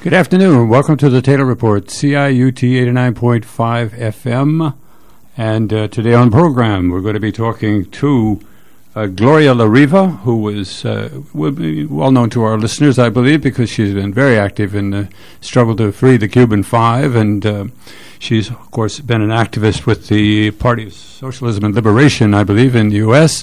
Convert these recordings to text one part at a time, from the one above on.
Good afternoon. Welcome to the Taylor Report, CIUT 89.5 FM. And today on the program, we're going to be talking to Gloria La Riva, who will be well known to our listeners, I believe, because she's been very active in the struggle to free the Cuban Five. And she's, of course, been an activist with the Party of Socialism and Liberation, I believe, in the U.S.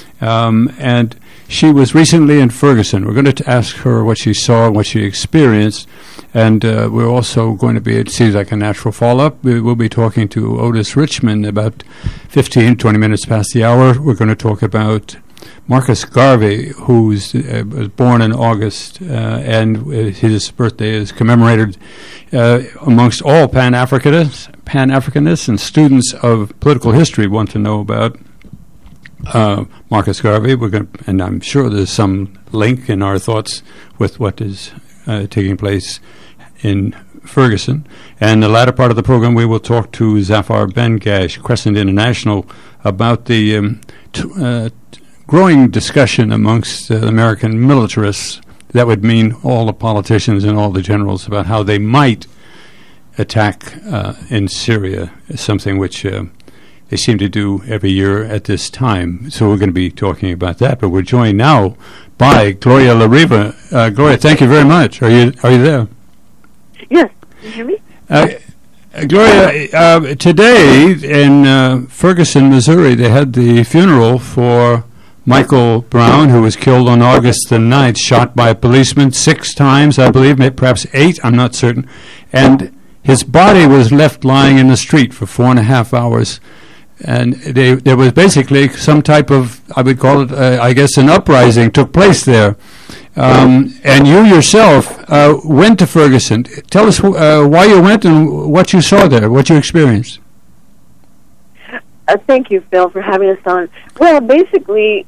And she was recently in Ferguson. We're going to ask her what she saw and what she experienced. And we're also going to be, it seems like a natural follow-up, we will be talking to Otis Richmond about 20 minutes past the hour. We're going to talk about Marcus Garvey, who was born in August, and his birthday is commemorated amongst all Pan-Africanists and students of political history want to know about Marcus Garvey. And I'm sure there's some link in our thoughts with what is taking place in Ferguson. And the latter part of the program, we will talk to Zafar Ben-Gash, Crescent International, about the growing discussion amongst American militarists. That would mean all the politicians and all the generals about how they might attack in Syria, something which they seem to do every year at this time. So we're going to be talking about that. But we're joined now by Gloria La Riva. Gloria, thank you very much. Are you there? Yes. Can you hear me? Gloria, today in Ferguson, Missouri, they had the funeral for Michael Brown, who was killed on August the 9th, shot by a policeman 6 times, I believe, maybe perhaps 8, I'm not certain. And his body was left lying in the street for 4.5 hours. And there was basically some type of, I would call it, I guess, an uprising took place there. And you yourself went to Ferguson. Tell us why you went and what you saw there, what you experienced. Thank you, Phil, for having us on. Well, basically,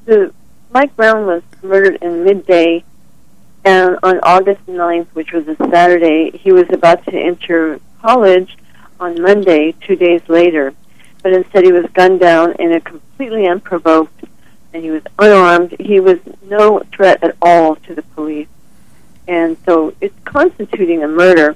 Mike Brown was murdered in midday, and on August 9th, which was a Saturday, he was about to enter college on Monday, 2 days later. But instead he was gunned down in a completely unprovoked, and he was unarmed. He was no threat at all to the police. And so it's constituting a murder.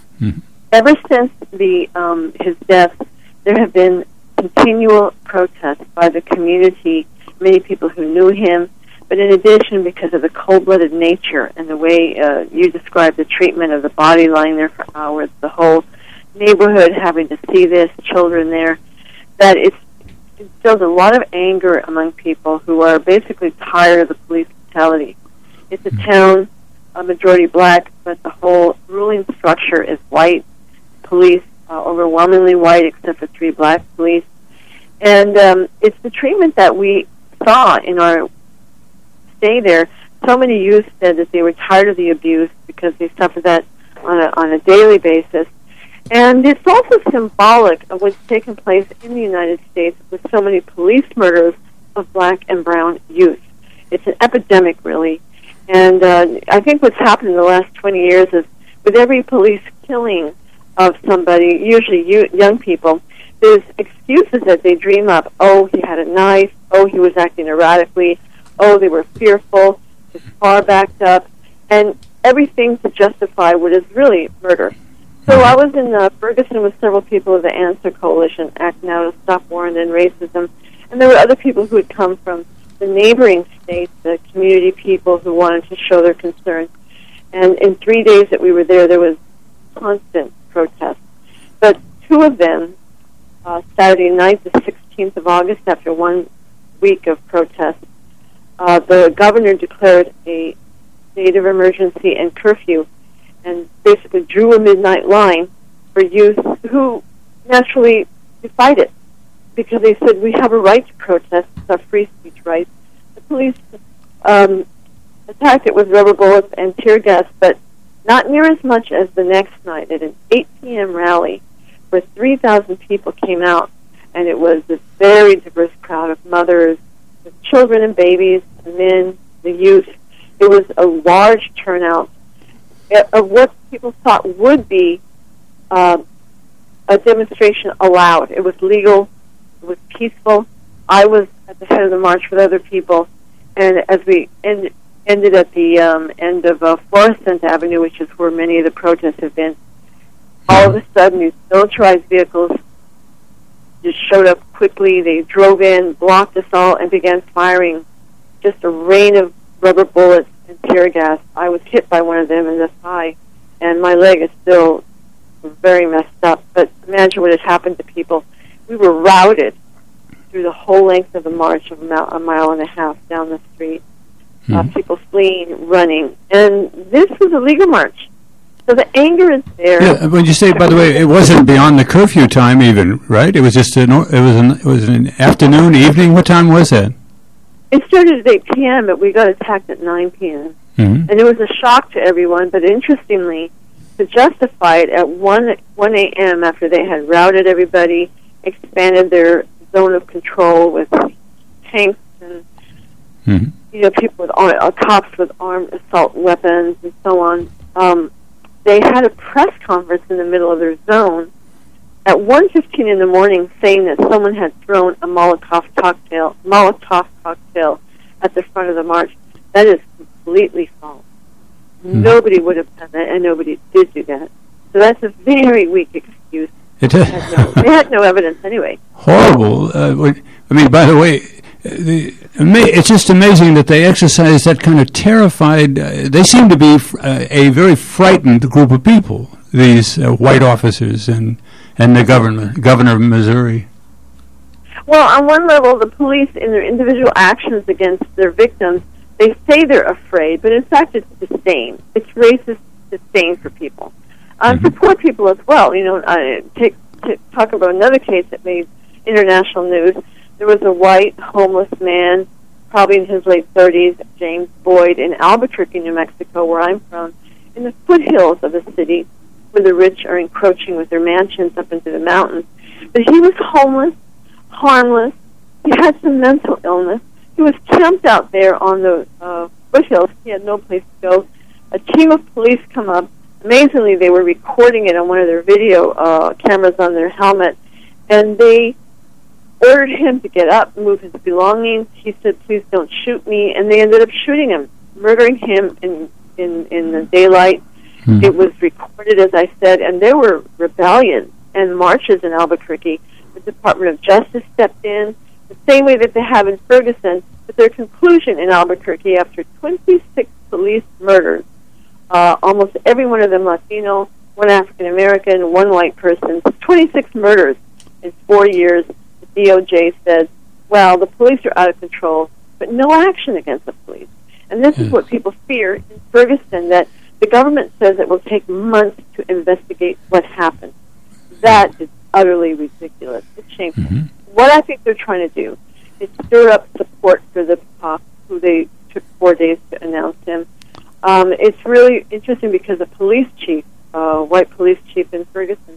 Ever since his death, there have been continual protests by the community, many people who knew him, but in addition, because of the cold-blooded nature and the way you described the treatment of the body lying there for hours, the whole neighborhood having to see this, children there, that it instills a lot of anger among people who are basically tired of the police brutality. It's a town, a majority black, but the whole ruling structure is white. Police overwhelmingly white, except for 3 black police. And it's the treatment that we saw in our stay there. So many youth said that they were tired of the abuse because they suffered that on a daily basis. And it's also symbolic of what's taken place in the United States with so many police murders of black and brown youth. It's an epidemic, really. And I think what's happened in the last 20 years is with every police killing of somebody, usually young people, there's excuses that they dream up. Oh, he had a knife. Oh, he was acting erratically. Oh, they were fearful. His car backed up. And everything to justify what is really murder. So I was in Ferguson with several people of the Answer Coalition, Act Now to Stop War and End Racism, and there were other people who had come from the neighboring states, the community people who wanted to show their concern. And in 3 days that we were there was constant protest. But 2 of them, Saturday night, the 16th of August, after 1 week of protest, the governor declared a state of emergency and curfew, and basically drew a midnight line for youth who naturally defied it because they said, we have a right to protest, it's our free speech right. The police attacked it with rubber bullets and tear gas, but not near as much as the next night at an 8 p.m. rally where 3,000 people came out, and it was this very diverse crowd of mothers, with children and babies, the men, the youth. It was a large turnout of what people thought would be a demonstration allowed. It was legal. It was peaceful. I was at the head of the march with other people, and as we ended at the end of Florissant Avenue, which is where many of the protests have been. All of a sudden, these militarized vehicles just showed up quickly. They drove in, blocked us all, and began firing just a rain of rubber bullets and tear gas. I was hit by one of them in the thigh, and my leg is still very messed up. But imagine what had happened to people. We were routed through the whole length of the march of a mile and a half down the street. People fleeing, running. And this was a legal march. So the anger is there. Yeah, when you say, by the way, it wasn't beyond the curfew time even, right? It was just it was an afternoon, evening. What time was it? It started at 8 p.m., but we got attacked at 9 p.m. And it was a shock to everyone, but interestingly, to justify it at 1 a.m. after they had routed everybody, expanded their zone of control with tanks and people with cops with armed assault weapons and so on. They had a press conference in the middle of their zone at 1:15 in the morning, saying that someone had thrown a Molotov cocktail at the front of the march. That is completely false. Nobody would have done that, and nobody did do that. So that's a very weak excuse. They had no evidence anyway. Horrible. I mean, by the way, it's just amazing that they exercise that kind of terrified. They seem to be a very frightened group of people. These white officers and the governor of Missouri. Well, on one level, the police, in their individual actions against their victims, they say they're afraid, but in fact, it's disdain. It's racist disdain for people, for poor people as well. You know, to talk about another case that made international news. There was a white homeless man, probably in his late 30s, James Boyd, in Albuquerque, New Mexico, where I'm from, in the foothills of the city, where the rich are encroaching with their mansions up into the mountains. But he was homeless, harmless. He had some mental illness. He was camped out there on the foothills. He had no place to go. A team of police come up. Amazingly, they were recording it on one of their video cameras on their helmet, and they ordered him to get up, move his belongings. He said, "Please don't shoot me," and they ended up shooting him, murdering him in the daylight. It was recorded, as I said, and there were rebellions and marches in Albuquerque. The Department of Justice stepped in the same way that they have in Ferguson, but their conclusion in Albuquerque after 26 police murders, almost every one of them Latino, one African American, one white person, 26 murders in 4 years. The DOJ said, well, the police are out of control, but no action against the police. And this is what people fear in Ferguson, that the government says it will take months to investigate what happened. That is utterly ridiculous. It's shameful. What I think they're trying to do is stir up support for the cop, who they took 4 days to announce him. It's really interesting because the police chief, white police chief in Ferguson,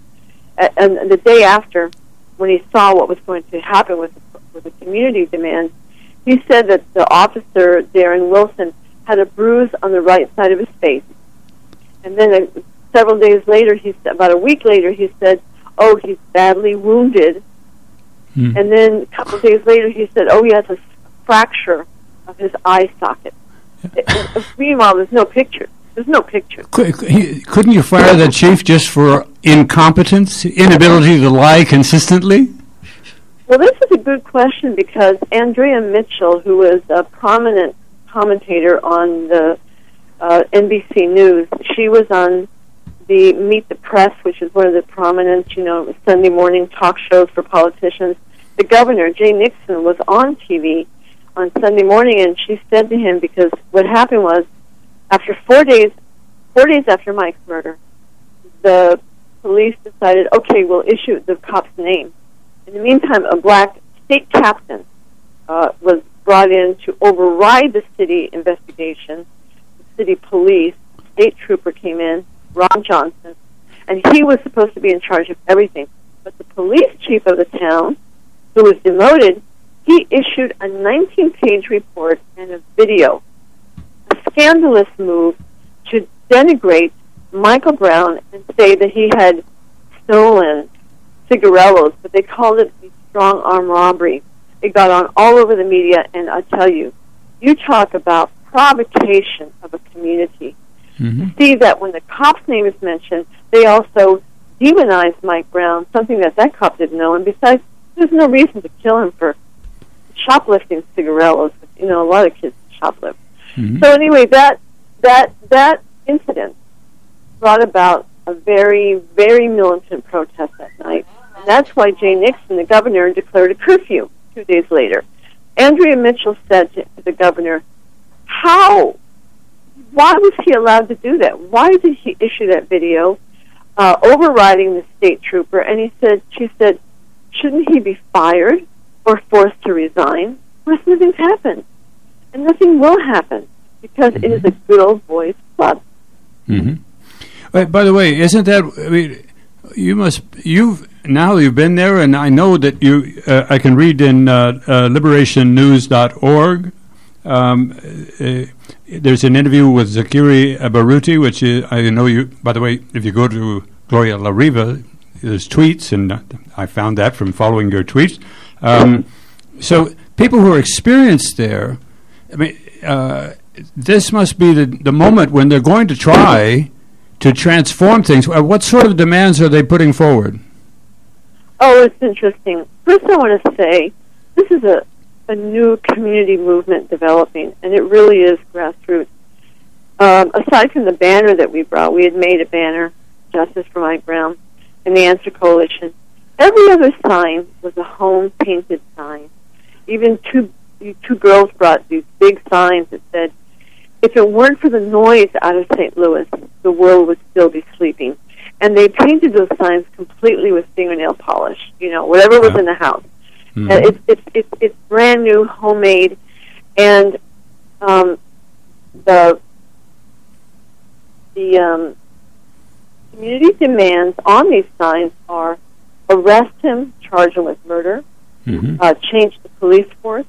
and the day after, when he saw what was going to happen with the community demand, he said that the officer, Darren Wilson, had a bruise on the right side of his face. And then several days later, about a week later, he said, oh, he's badly wounded. And then a couple of days later, he said, oh, he has a fracture of his eye socket. Meanwhile, there's no picture. There's no picture. Couldn't you fire the chief just for incompetence, inability to lie consistently? Well, this is a good question because Andrea Mitchell, who was a prominent commentator on the NBC News, she was on the Meet the Press, which is one of the prominent, Sunday morning talk shows for politicians. The governor, Jay Nixon, was on TV on Sunday morning, and she said to him, because what happened was, after 4 days after Mike's murder, the police decided, okay, we'll issue the cop's name. In the meantime, a black state captain was brought in to override the city investigation. The city police, state trooper came in, Ron Johnson, and he was supposed to be in charge of everything. But the police chief of the town, who was demoted, he issued a 19-page report and a video, a scandalous move to denigrate Michael Brown and say that he had stolen cigarillos, but they called it a strong-arm robbery. It got on all over the media, and I tell you, you talk about provocation of a community. Mm-hmm. To see that when the cop's name is mentioned, they also demonize Mike Brown, something that cop didn't know. And besides, there's no reason to kill him for shoplifting cigarillos. You know, a lot of kids shoplift. Mm-hmm. So anyway, that incident brought about a very, very militant protest that night. And that's why Jay Nixon, the governor, declared a curfew 2 days later. Andrea Mitchell said to the governor, why was he allowed to do that? Why did he issue that video overriding the state trooper? And she said, shouldn't he be fired or forced to resign? Of course, nothing's happened. And nothing will happen because it is a good old boys club. Mm-hmm. By the way, isn't that, I mean, you've been there, and I know that I can read in liberationnews.org. There's an interview with Zakiri Baruti, which is, I know you, by the way, if you go to Gloria La Riva, there's tweets, and I found that from following your tweets. So people who are experienced there, I mean, this must be the moment when they're going to try to transform things. What sort of demands are they putting forward? Oh, it's interesting. First, I want to say this is a new community movement developing, and it really is grassroots. Aside from the banner that we brought, we had made a banner, Justice for Mike Brown, and the Answer Coalition. Every other sign was a home-painted sign. Even two girls brought these big signs that said, if it weren't for the noise out of St. Louis, the world would still be sleeping. And they painted those signs completely with fingernail polish, whatever was in the house. Mm-hmm. It's brand new, homemade, and the community demands on these signs are arrest him, charge him with murder, change the police force,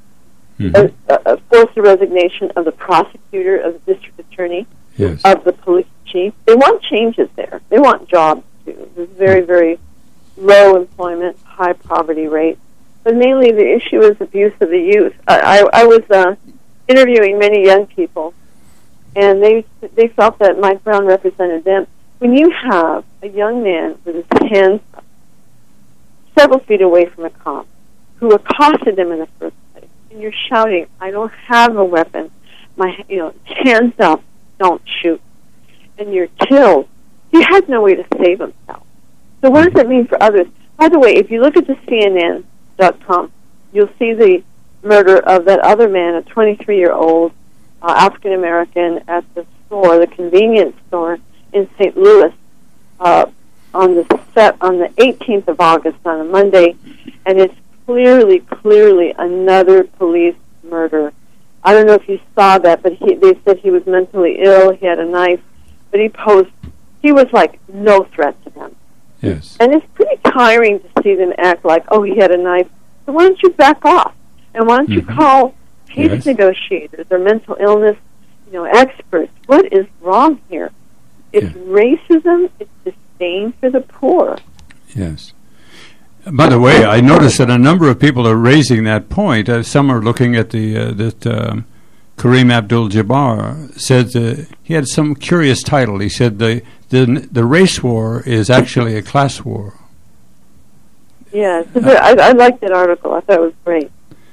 force the resignation of the prosecutor, of the district attorney, of the police chief. They want changes there. They want jobs too. There's very, very low employment, high poverty rate. But mainly the issue is abuse of the youth. I was interviewing many young people, and they felt that Mike Brown represented them. When you have a young man with his hands up, several feet away from a cop, who accosted them in the first place, and you're shouting, "I don't have a weapon, hands up, don't shoot," and you're killed, he has no way to save himself. So what does that mean for others? By the way, if you look at the CNN.com, you'll see the murder of that other man, a 23-year-old African American, at the store, the convenience store in St. Louis, on the 18th of August, on a Monday, and it's clearly another police murder. I don't know if you saw that, but they said he was mentally ill. He had a knife, but he was like no threat to them. Yes. And it's pretty tiring to see them act like, oh, he had a knife. So why don't you back off? And why don't you call peace negotiators or mental illness, experts? What is wrong here? It's racism. It's disdain for the poor. Yes. By the way, I noticed that a number of people are raising that point. Some are looking at that Kareem Abdul-Jabbar said he had some curious title. He said the race war is actually a class war. Yeah, I liked that article. I thought it was great.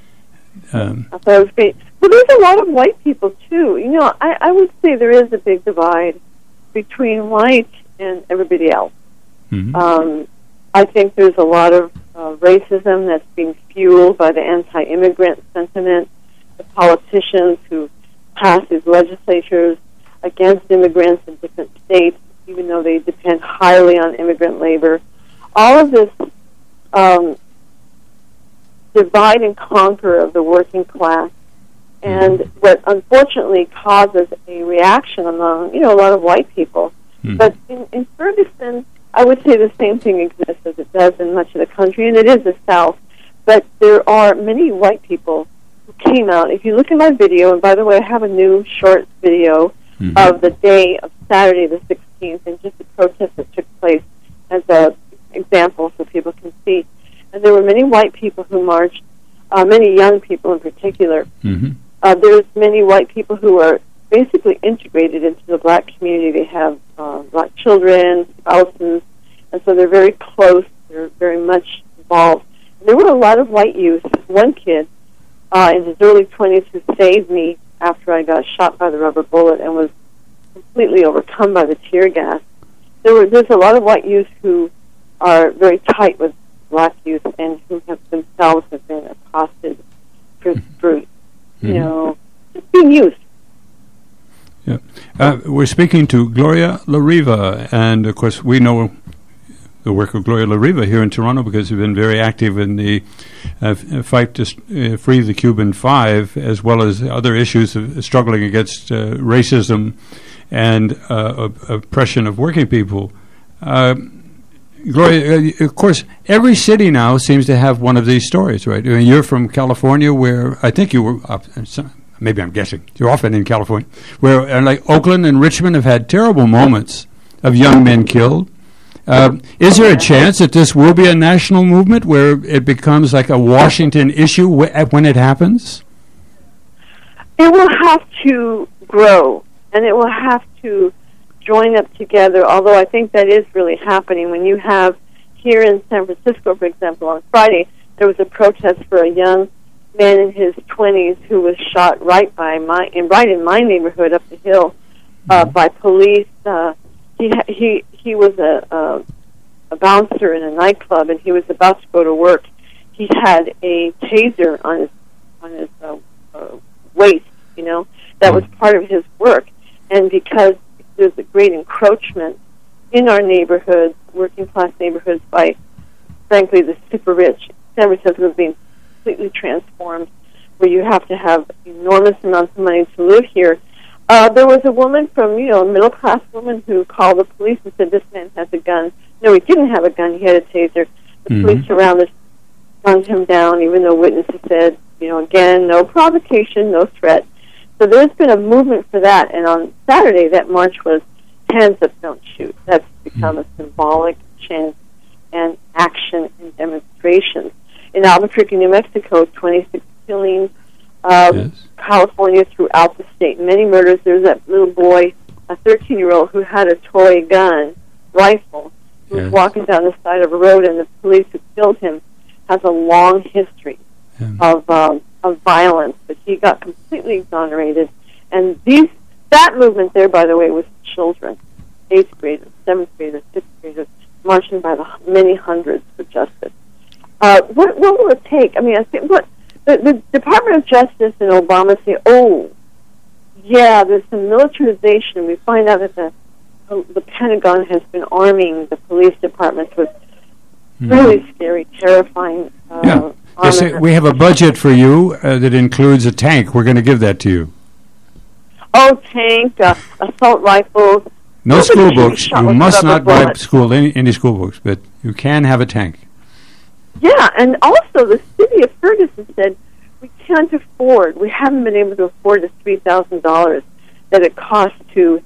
But there's a lot of white people, too. I would say there is a big divide between white and everybody else. Mm-hmm. I think there's a lot of racism that's being fueled by the anti-immigrant sentiment, the politicians who pass these legislatures against immigrants in different states, even though they depend highly on immigrant labor. All of this divide and conquer of the working class, and what unfortunately causes a reaction among, a lot of white people. Mm-hmm. But in Ferguson, I would say the same thing exists as it does in much of the country, and it is the South. But there are many white people who came out. If you look at my video, and by the way, I have a new short video of the day of Saturday the 16th, and just the protest that took place as an example so people can see. And there were many white people who marched, many young people in particular. Mm-hmm. There's many white people who are basically integrated into the black community. They have black children, spouses, and so they're very close. They're very much involved. There were a lot of white youth. One kid in his early 20s who saved me after I got shot by the rubber bullet and was completely overcome by the tear gas. There's a lot of white youth who are very tight with black youth and who themselves have been accosted for you know, just being used. Yeah. We're speaking to Gloria La Riva, and of course we know the work of Gloria La Riva here in Toronto because we've been very active in the fight to free the Cuban Five, as well as other issues of struggling against racism and oppression of working people. Gloria, of course, every city now seems to have one of these stories, right? I mean, you're from California, where I think you were up. Maybe I'm guessing. You're often in California, where like Oakland and Richmond have had terrible moments of young men killed. Is there a chance that this will be a national movement where it becomes like a Washington issue when it happens? It will have to grow, and it will have to join up together, although I think that is really happening. When you have here in San Francisco, for example, on Friday, there was a protest for a young man in his 20s who was shot right in my neighborhood up the hill by police. He was a bouncer in a nightclub, and he was about to go to work. He had a taser on his waist, you know. That was part of his work. And because there's a great encroachment in our neighborhoods, working-class neighborhoods, by, frankly, the super rich, San Francisco is being completely transformed, where you have to have enormous amounts of money to live here. There was a woman from, a middle-class woman who called the police and said, this man has a gun. No, he didn't have a gun. He had a taser. The police surrounded, gunned him down, even though witnesses said, again, no provocation, no threat. So there's been a movement for that. And on Saturday, that march was Hands Up, Don't Shoot. That's become a symbolic chant and action and demonstrations. In Albuquerque, New Mexico, 26 killings. California, throughout the state, many murders. There's that little boy, a 13-year-old, who had a toy gun, rifle, who was walking down the side of a road, and the police who killed him has a long history of violence, but he got completely exonerated. And that movement there, by the way, was children, 8th graders, 7th graders, 6th graders, marching by the many hundreds for justice. What will it take? I mean, I think the Department of Justice and Obama say, there's some militarization. We find out that the Pentagon has been arming the police departments with really scary, terrifying They say, we have a budget for you that includes a tank. We're going to give that to you. Tank, assault rifles. No school books. You must not buy any school books, but you can have a tank. Yeah, and also the city of Ferguson said, we haven't been able to afford the $3,000 that it costs to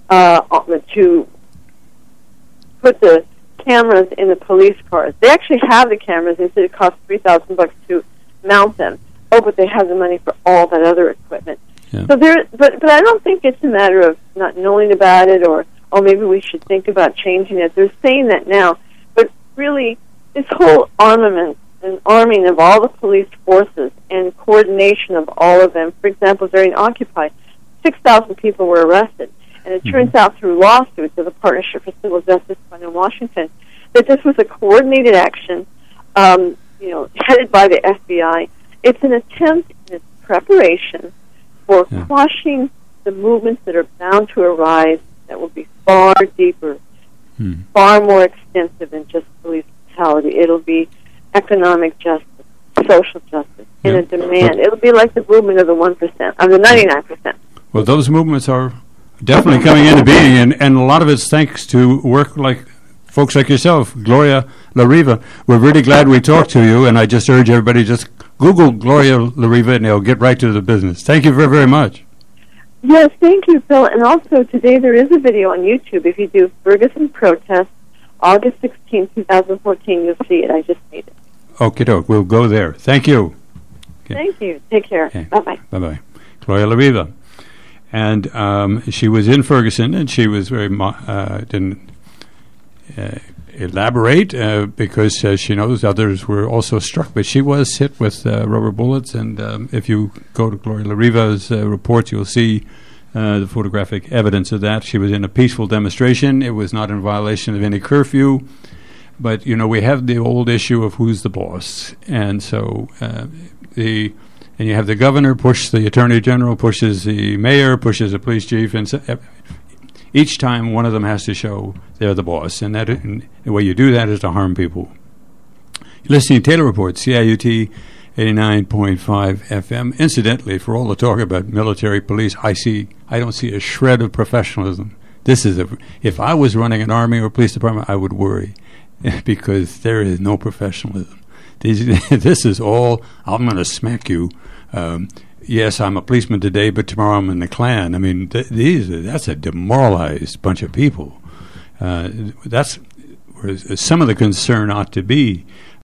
put the cameras in the police cars. They actually have the cameras. They said it costs $3,000 to mount them. But they have the money for all that other equipment. Yeah. So but I don't think it's a matter of not knowing about it or maybe we should think about changing it. They're saying that now, but really this whole armament and arming of all the police forces and coordination of all of them. For example, during Occupy, 6,000 people were arrested. And it turns out through lawsuits of the Partnership for Civil Justice Fund in Washington that this was a coordinated action, headed by the FBI. It's an attempt in its preparation for quashing the movements that are bound to arise that will be far deeper, far more extensive than just police brutality. It'll be economic justice, social justice, and a demand. It'll be like the movement of the 1%, of the 99%. Well, those movements are definitely coming into being, and a lot of it's thanks to work like folks like yourself, Gloria La Riva. We're really glad we talked to you, and I just urge everybody just Google Gloria La Riva, and they'll get right to the business. Thank you very, very much. Yes, thank you, Phil. And also today there is a video on YouTube. If you do Ferguson protest, August 16, 2014, you'll see it. I just made it. Okie doke. We'll go there. Thank you. Okay. Thank you. Take care. Okay. Bye-bye. Bye-bye. Gloria La Riva. And she was in Ferguson, and she was very didn't elaborate because she knows others were also struck, but she was hit with rubber bullets. And if you go to Gloria La Riva's reports, you'll see the photographic evidence of that. She was in a peaceful demonstration. It was not in violation of any curfew. But, we have the old issue of who's the boss. And so and you have the governor push the attorney general, pushes the mayor, pushes the police chief, and so each time one of them has to show they're the boss. And the way you do that is to harm people. You're listening to Taylor Report, CIUT 89.5 FM. Incidentally, for all the talk about military police, I don't see a shred of professionalism. If I was running an army or police department, I would worry because there is no professionalism. This is all, I'm going to smack you. Yes, I'm a policeman today, but tomorrow I'm in the Klan. I mean, that's a demoralized bunch of people. That's where some of the concern ought to be.